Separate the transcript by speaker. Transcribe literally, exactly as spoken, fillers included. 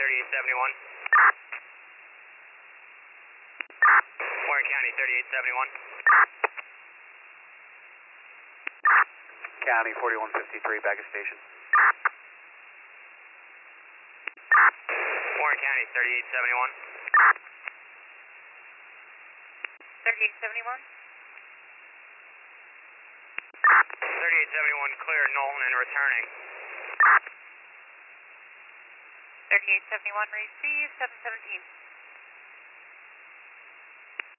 Speaker 1: thirty-eight seventy-one. Warren County, thirty-eight seventy-one.
Speaker 2: County, forty-one fifty-three, back at station.
Speaker 1: Warren County, thirty-eight seventy-one.
Speaker 3: thirty-eight seventy-one.
Speaker 1: thirty-eight seventy-one, clear Knowlton and returning.
Speaker 3: thirty-eight seventy-one, receive, seven seventeen.